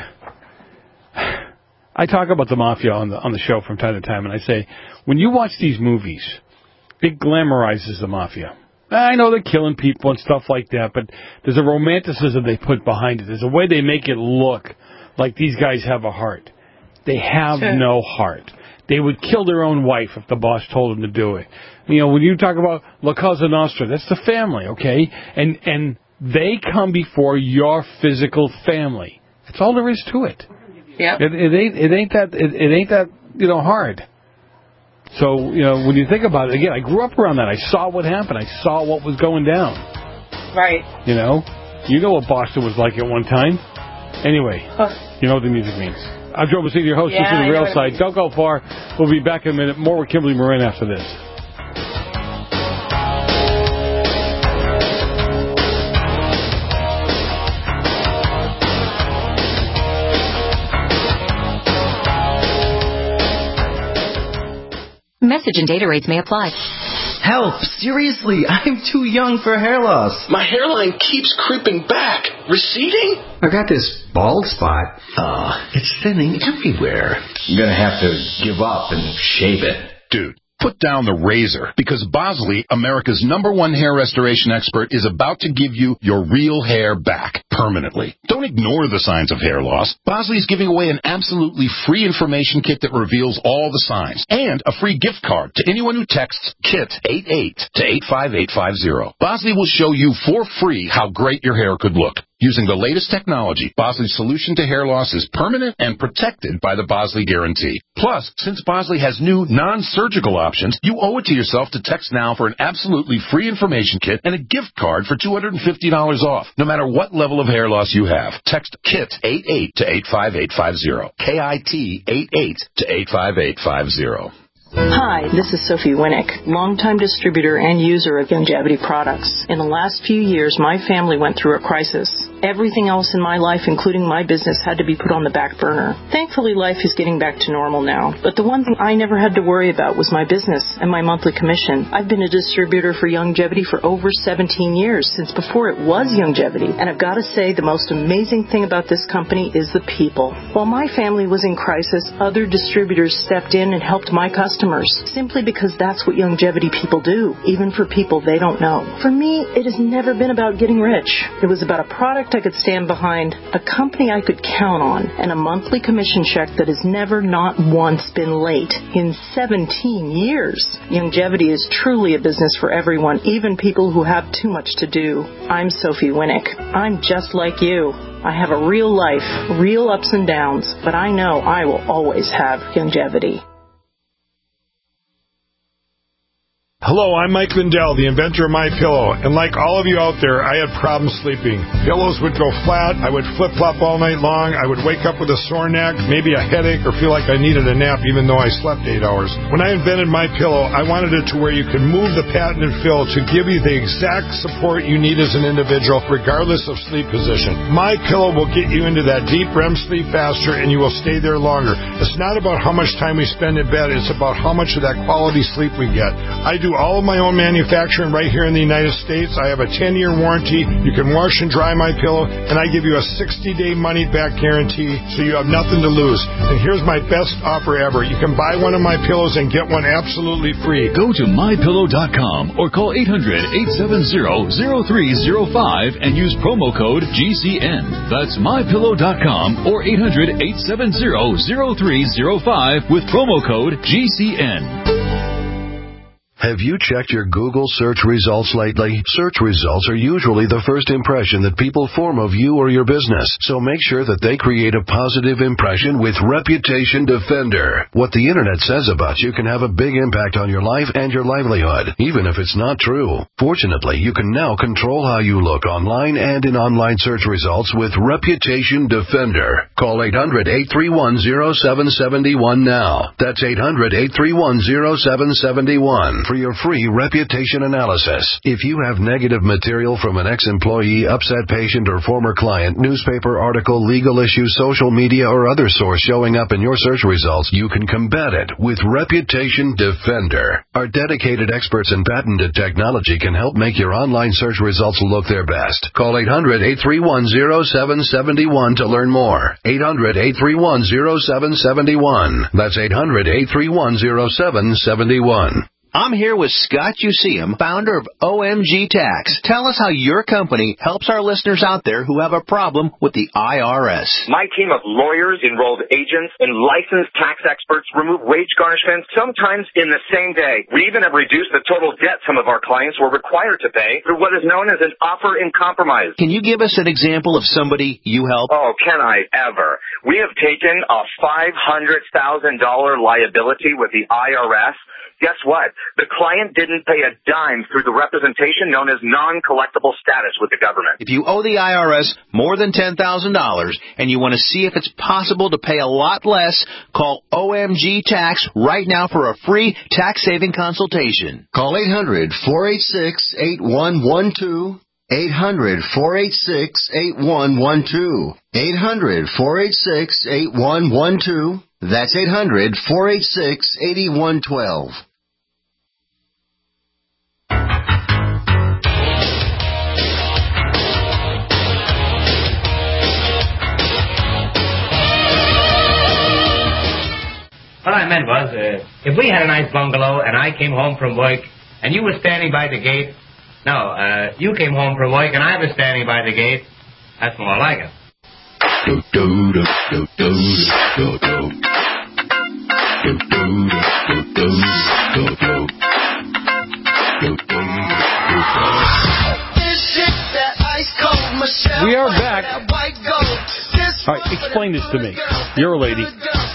I talk about the mafia on the on the show from time to time, and I say, when you watch these movies, it glamorizes the mafia. I know they're killing people and stuff like that, but there's a romanticism they put behind it. There's a way they make it look like these guys have a heart. They have Sure. no heart. They would kill their own wife if the boss told them to do it. You know, when you talk about La Cosa Nostra, that's the family, okay? And and they come before your physical family. That's all there is to it. Yeah. It, it ain't it ain't that it, it ain't that you know hard. So you know when you think about it again, I grew up around that. I saw what happened. I saw what was going down. Right. You know, you know what Boston was like at one time. Anyway, you know what the music means. I'm Joe Messina, your host. Yeah, This is the I Real know Side. Don't go far. We'll be back in a minute. More with Kimberly Moran after this. Message and data rates may apply. Help! Seriously, I'm too young for hair loss. My hairline keeps creeping back. Receding? I got this bald spot. Uh, it's thinning everywhere. I'm gonna have to give up and shave it. Dude, put down the razor, because Bosley, America's number one hair restoration expert, is about to give you your real hair back permanently. Don't ignore the signs of hair loss. Bosley's giving away an absolutely free information kit that reveals all the signs, and a free gift card to anyone who texts KIT eighty-eight to eight five eight five zero. Bosley will show you for free how great your hair could look. Using the latest technology, Bosley's solution to hair loss is permanent and protected by the Bosley Guarantee. Plus, since Bosley has new non-surgical options, you owe it to yourself to text now for an absolutely free information kit and a gift card for two hundred fifty dollars off, no matter what level of hair loss you have. Text KIT eighty-eight to eight five eight five zero. K I T eighty-eight to eight five eight five zero. Hi, this is Sophie Winnick, longtime distributor and user of Youngevity products. In the last few years, my family went through a crisis. Everything else in my life, including my business, had to be put on the back burner. Thankfully, life is getting back to normal now. But the one thing I never had to worry about was my business and my monthly commission. I've been a distributor for Youngevity for over seventeen years, since before it was Youngevity. And I've got to say, the most amazing thing about this company is the people. While my family was in crisis, other distributors stepped in and helped my customers, simply because that's what Youngevity people do, even for people they don't know. For me, it has never been about getting rich. It was about a product I could stand behind, a company I could count on, and a monthly commission check that has never not once been late in seventeen years. Youngevity is truly a business for everyone, even people who have too much to do. I'm Sophie Winnick. I'm just like you. I have a real life, real ups and downs, but I know I will always have Youngevity. Hello, I'm Mike Lindell, the inventor of MyPillow, and like all of you out there, I had problems sleeping. Pillows would go flat, I would flip-flop all night long, I would wake up with a sore neck, maybe a headache, or feel like I needed a nap even though I slept eight hours. When I invented MyPillow, I wanted it to where you could move the patented fill to give you the exact support you need as an individual, regardless of sleep position. MyPillow will get you into that deep R E M sleep faster, and you will stay there longer. It's not about how much time we spend in bed, it's about how much of that quality sleep we get. I do all of my own manufacturing right here in the United States. I have a ten-year warranty. You can wash and dry my pillow, and I give you a sixty-day money-back guarantee, so you have nothing to lose. And here's my best offer ever. You can buy one of my pillows and get one absolutely free. Go to my pillow dot com or call eight hundred, eight seven zero, zero three zero five and use promo code G C N. That's my pillow dot com or eight hundred, eight seven zero, zero three zero five with promo code G C N. Have you checked your Google search results lately? Search results are usually the first impression that people form of you or your business, so make sure that they create a positive impression with Reputation Defender. What the internet says about you can have a big impact on your life and your livelihood, even if it's not true. Fortunately, you can now control how you look online and in online search results with Reputation Defender. Call eight hundred, eight three one, zero seven seven one now. That's eight hundred, eight three one, zero seven seven one. For your free reputation analysis. If you have negative material from an ex-employee, upset patient, or former client, newspaper article, legal issue, social media, or other source showing up in your search results, you can combat it with Reputation Defender. Our dedicated experts in patented technology can help make your online search results look their best. Call eight hundred, eight three one, zero seven seven one to learn more. eight hundred, eight three one, zero seven seven one. That's eight hundred, eight three one, zero seven seven one. I'm here with Scott Useum, founder of O M G Tax. Tell us how your company helps our listeners out there who have a problem with the I R S. My team of lawyers, enrolled agents, and licensed tax experts remove wage garnishments, sometimes in the same day. We even have reduced the total debt some of our clients were required to pay through what is known as an offer in compromise. Can you give us an example of somebody you help? Oh, can I ever? We have taken a five hundred thousand dollars liability with the I R S. Guess what? The client didn't pay a dime through the representation known as non-collectible status with the government. If you owe the I R S more than ten thousand dollars and you want to see if it's possible to pay a lot less, call O M G Tax right now for a free tax-saving consultation. Call eight hundred, four eight six, eight one one two. eight hundred, four eight six, eight one one two. eight hundred, four eight six, eight one one two. That's eight hundred, four eight six, eight one one two. What I meant was, uh, if we had a nice bungalow and I came home from work and you were standing by the gate, no, uh, you came home from work and I was standing by the gate, that's more like it. Do, do, do, do, do, do, do. Do, do, do, do, do, do. Do, do, do, do. We are back. All right, explain this to me. You're a lady.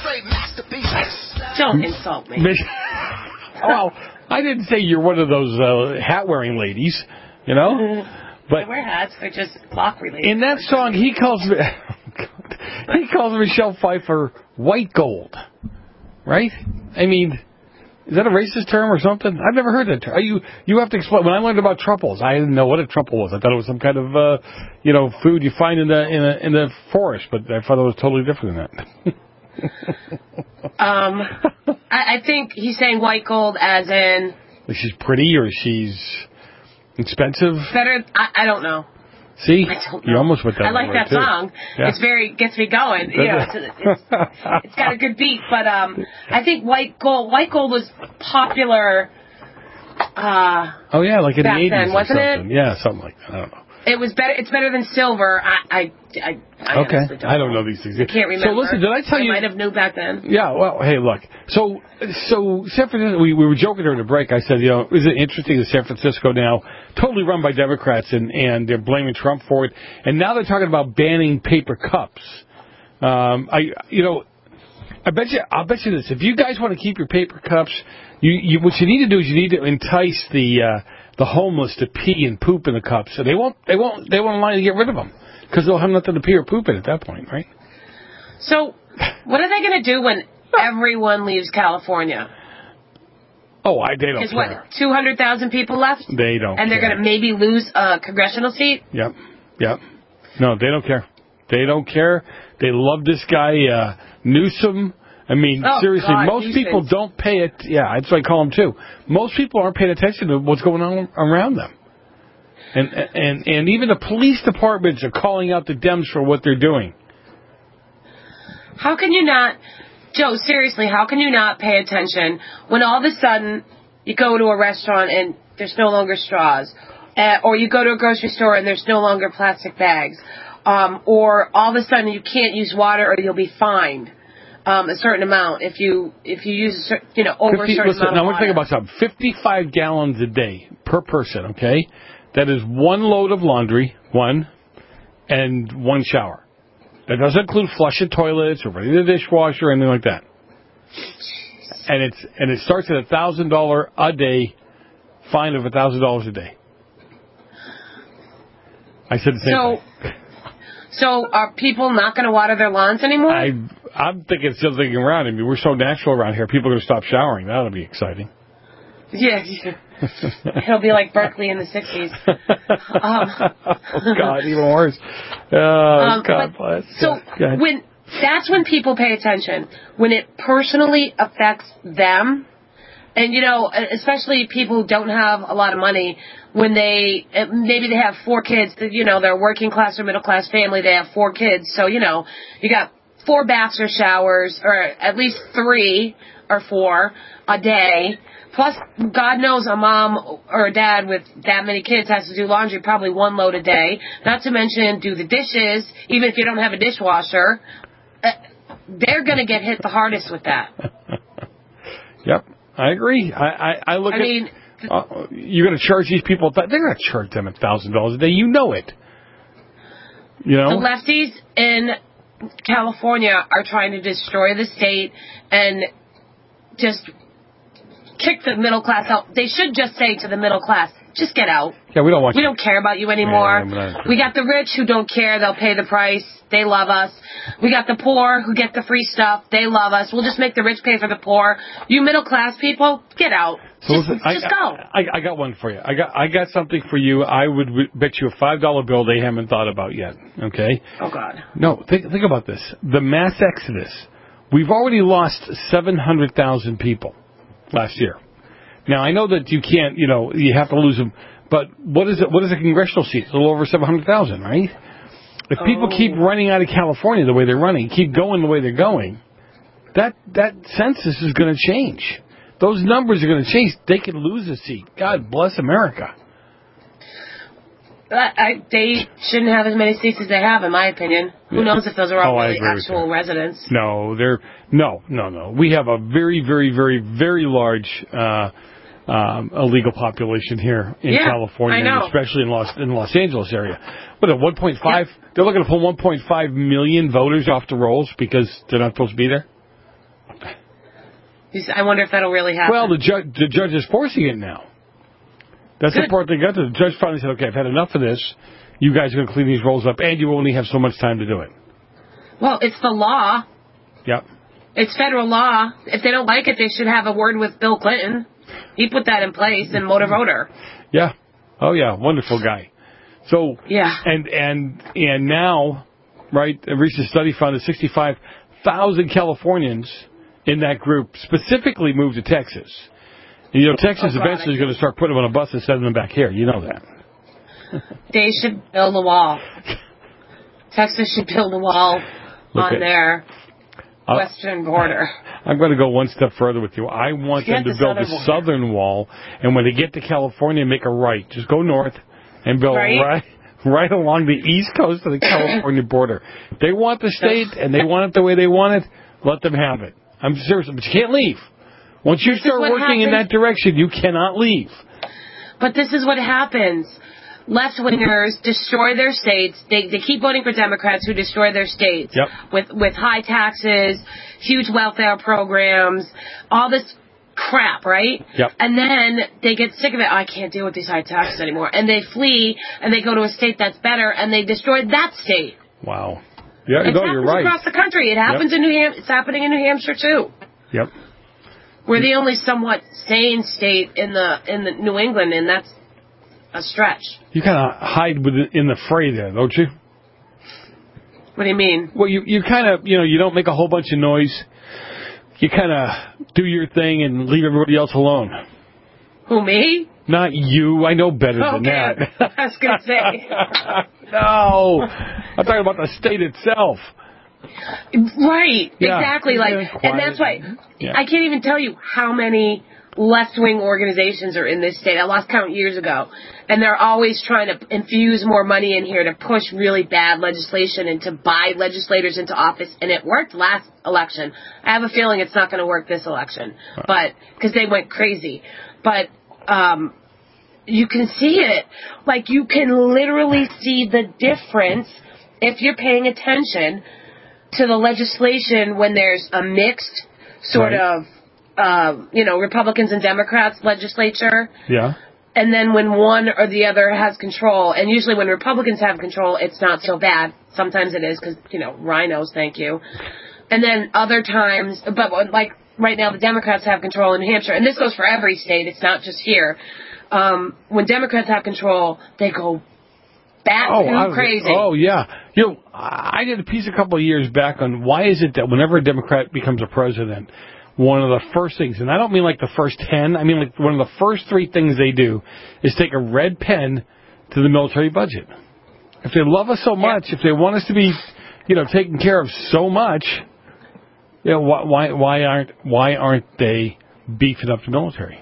Don't insult me. Oh, I didn't say you're one of those uh, hat-wearing ladies, you know? But I wear hats. They're just clock-related. in that song, he calls he calls Michelle Pfeiffer white gold, right? I mean, is that a racist term or something? I've never heard that term. You you have to explain. When I learned about truffles, I didn't know what a truffle was. I thought it was some kind of uh, you know food you find in the in, a, in the forest, but I thought it was totally different than that. um, I, I think he's saying white gold as in... Is she's pretty or she's expensive? Better, I, I don't know. See? I don't know. You almost went that I like way that too. song. Yeah. It's very, gets me going. You know, it's, it's, it's got a good beat, but um, I think white gold, white gold was popular uh, Oh, yeah, like in back the eighties then, or wasn't something. it? Yeah, something like that. I don't know. It was better. It's better than silver. I, I, I, I Okay, honestly don't I don't know these things. I can't remember. So listen, did I tell you? I might have knew back then. Yeah, well, hey, look. So, so San Francisco, we, we were joking during the break. I said, you know, is it interesting that San Francisco now totally run by Democrats and, and they're blaming Trump for it. And now they're talking about banning paper cups. Um, I, you know, I bet you, I'll bet you this. If you guys want to keep your paper cups, you, you what you need to do is you need to entice the, uh, the homeless to pee and poop in the cups. So they won't, they won't, they won't lie to get rid of them because they'll have nothing to pee or poop in at that point, right? So, what are they going to do when everyone leaves California? Oh, I, they don't Because care. what, two hundred thousand people left? They don't And they're care. going to maybe lose a congressional seat? Yep, yep. No, they don't care. They don't care. They love this guy, uh, Newsom. I mean, Oh, seriously, God, most nuisance. people don't pay it. Yeah, that's what I call them too. Most people aren't paying attention to what's going on around them. And and and even the police departments are calling out the Dems for what they're doing. How can you not, Joe, seriously, how can you not pay attention when all of a sudden you go to a restaurant and there's no longer straws, uh, or you go to a grocery store and there's no longer plastic bags, um, or all of a sudden you can't use water or you'll be fined um, a certain amount if you if you use a certain, you know over fifty, a certain listen, amount now of we're water. thinking about something. fifty-five gallons a day per person, okay? That is one load of laundry, one, and one shower. That doesn't include flushing toilets or running the dishwasher or anything like that. And it's and it starts at a thousand dollar a day fine of a thousand dollars a day. I said the same So, thing. so are people not going to water their lawns anymore? I I'm thinking still thinking around. I mean, we're so natural around here. People are going to stop showering. That'll be exciting. Yeah, yeah. It'll be like Berkeley in the sixties. Um, Oh God, even worse. Oh Um, God but- bless. So Go ahead. when that's when people pay attention, when it personally affects them, and you know, especially people who don't have a lot of money, when they maybe they have four kids, you know, they're a working class or middle class family, they have four kids, so you know, you got four baths or showers, or at least three or four a day. Plus, God knows a mom or a dad with that many kids has to do laundry probably one load a day. Not to mention do the dishes, even if you don't have a dishwasher. Uh, they're going to get hit the hardest with that. Yep, I agree. I, I, I look I at... mean... Uh, you're going to charge these people... They're going to charge them one thousand dollars a day. You know it. You know? The lefties in California are trying to destroy the state and just... kick the middle class out. They should just say to the middle class, just get out. Yeah, we don't want We you. don't care about you anymore. Yeah, we're not- We got the rich who don't care. They'll pay the price. They love us. We got the poor who get the free stuff. They love us. We'll just make the rich pay for the poor. You middle class people, get out. So just listen, just I, go. I, I got one for you. I got I got something for you. I would w- bet you a five dollar bill they haven't thought about yet. Okay? Oh, God. No, think think about this. The mass exodus. We've already lost seven hundred thousand people last year. Now, I know that you can't, you know, you have to lose them, but what is it? What is a congressional seat? A little over seven hundred thousand, right? If people Oh. keep running out of California the way they're running, keep going the way they're going, that that census is going to change. Those numbers are going to change. They could lose a seat. God bless America. I, I, they shouldn't have as many seats as they have, in my opinion. Who knows if those are all Oh, I really agree with actual residents. No, they're no, no, no. We have a very, very, very, very large uh, um, illegal population here in Yeah, California, I know. and especially in Los in the Los Angeles area. What a one point five? They're looking to pull one point five million voters off the rolls because they're not supposed to be there. You s- I wonder if that'll really happen. Well, the judge, the judge is forcing it now. That's the Good. part they got to. The judge finally said, "Okay, I've had enough of this. You guys are going to clean these rolls up, and you only have so much time to do it." Well, it's the law. Yep. It's federal law. If they don't like it, they should have a word with Bill Clinton. He put that in place in motor voter. Yeah. Oh yeah, wonderful guy. So yeah, and and and now, right? A recent study found that sixty-five thousand Californians in that group specifically moved to Texas. And, you know, Texas Oh, God, eventually is going to start putting them on a bus and sending them back here. You know that. They should build a wall. Texas should build a wall Look on at- their Uh, western border. I'm going to go one step further with you. I want Get them to the build a southern wall. southern wall, and when they get to California, make a right. Just go north and build Right. right, right along the east coast of the California border. They want the state, and they want it the way they want it. Let them have it. I'm serious, but you can't leave. Once you This is start what working in happens- that direction, you cannot leave. But this is what happens. Left-wingers destroy their states. They they keep voting for Democrats who destroy their states Yep. with with high taxes, huge welfare programs, all this crap, right? Yep. And then they get sick of it. I can't deal with these high taxes anymore, and they flee and they go to a state that's better, and they destroy that state. Wow. Yeah, It no, happens you're right. across the country. It happens Yep. in New Ham- It's happening in New Hampshire too. Yep. We're the only somewhat sane state in the in the New England, and that's a stretch. You kind of hide with it in the fray there, don't you? What do you mean? Well, you you kind of, you know, you don't make a whole bunch of noise, you kind of do your thing and leave everybody else alone. Who, me? Not you. I know better okay. than that. I was going to say. No. I'm talking about the state itself. Right. Yeah. Exactly. Like, Yeah, and that's why yeah. I can't even tell you how many left-wing organizations are in this state. I lost count years ago. And they're always trying to infuse more money in here to push really bad legislation and to buy legislators into office. And it worked last election. I have a feeling it's not going to work this election. But, because they went crazy. But, um, you can see it. Like, you can literally see the difference if you're paying attention to the legislation when there's a mixed sort right. of, uh, you know, Republicans and Democrats legislature. Yeah. And then when one or the other has control, and usually when Republicans have control, it's not so bad. Sometimes it is because, you know, rhinos, thank you. And then other times, but like right now the Democrats have control in New Hampshire, and this goes for every state, it's not just here. Um, when Democrats have control, they go bat oh, too crazy. Oh, yeah. You know, I did a piece a couple of years back on why is it that whenever a Democrat becomes a president, one of the first things, and I don't mean like the first ten, I mean like one of the first three things they do is take a red pen to the military budget. If they love us so much, yeah. if they want us to be, you know, taken care of so much, you know, why, why, why aren't, why aren't they beefing up the military?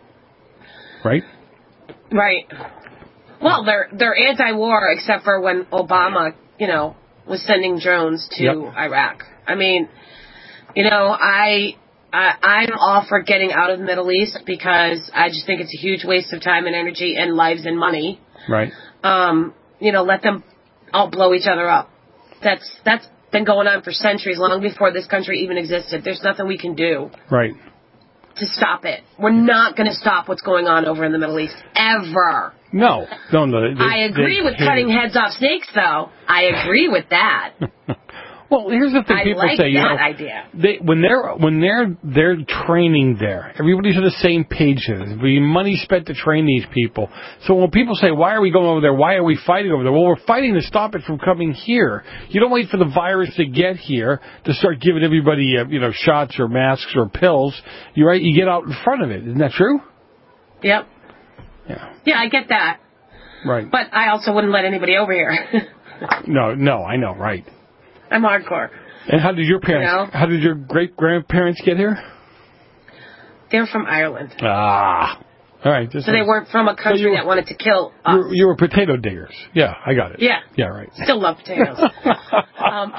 Right? Right. Well, they're they're anti-war except for when Obama, you know, was sending drones to yep. Iraq. I mean, you know, I, I I'm all for getting out of the Middle East because I just think it's a huge waste of time and energy and lives and money. Right. Um, you know, let them all blow each other up. That's that's been going on for centuries, long before this country even existed. There's nothing we can do. Right. To stop it. We're not going to stop what's going on over in the Middle East. Ever. No. No, no. They, I agree they, with cutting heads off snakes, though. I agree with that. Well, here's the thing I people like say. You that know, idea. They, when they're when they're they're training there, everybody's on the same page. There's money spent to train these people. So when people say, "Why are we going over there? Why are we fighting over there?" Well, we're fighting to stop it from coming here. You don't wait for the virus to get here to start giving everybody, uh, you know, shots or masks or pills. You right? You get out in front of it. Isn't that true? Yep. Yeah. Yeah, I get that. Right. But I also wouldn't let anybody over here. no, no, I know, right. I'm hardcore. And how did your parents, you know? how did your great-grandparents get here? They're from Ireland. Ah. All right. Just so they weren't from a country so were, that wanted to kill us. You were, you were potato diggers. Yeah, I got it. Yeah. Yeah, right. Still love potatoes. um,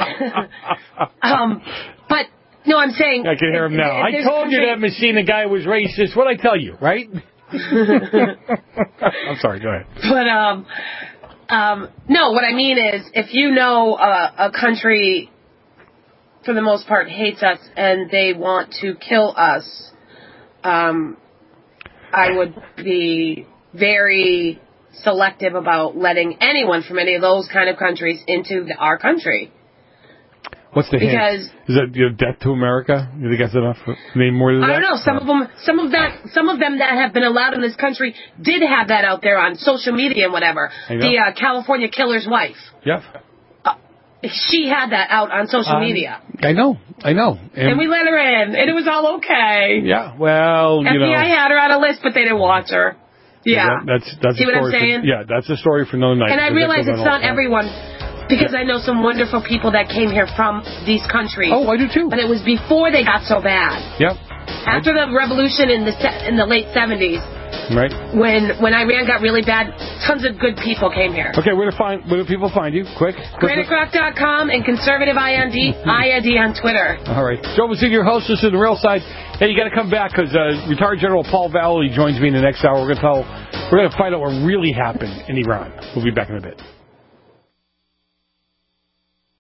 um, but, no, I'm saying... I can hear him now. I told country, you that Messina guy was racist. What'd I tell you, right? I'm sorry, go ahead. But, um... Um, no, what I mean is, if you know uh, a country, for the most part, hates us and they want to kill us, um, I would be very selective about letting anyone from any of those kind of countries into the, our country. What's the because hint? Is that you know, death to America? You think that's enough? Name more than that? I don't know. Some of them, some of that, some of them that have been allowed in this country did have that out there on social media and whatever. The uh, California killer's wife. Yep. Uh, she had that out on social um, media. I know. I know. And, and we let her in, and it was all okay. Yeah. Well, you F B I know. F B I had her on a list, but they didn't watch her. Yeah. That, that's that's See a what story I'm saying? For, yeah, that's a story for another night. And I realize it's not everyone. Because I know some wonderful people that came here from these countries. Oh, I do too. But it was before they got so bad. Yep. After the revolution in the in the late seventies. Right. When when Iran got really bad, tons of good people came here. Okay, where to find where do people find you? Quick. Granite Rock dot com and Conservative I N D I N D on Twitter. All right. Joe Messina, your hostess in the real side. Hey, you got to come back because uh, retired General Paul Vallely joins me in the next hour. We're going to tell we're going to find out what really happened in Iran. We'll be back in a bit.